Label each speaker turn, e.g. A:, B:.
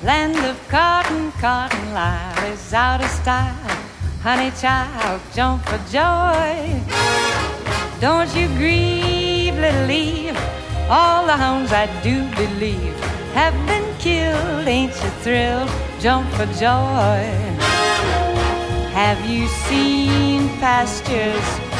A: Land of cotton, cotton live is out of style. Honey child, jump for joy. Don't you grieve, little Eve. All the hounds I do believe have been killed. Ain't you thrilled? Jump for joy. Have you seen pastures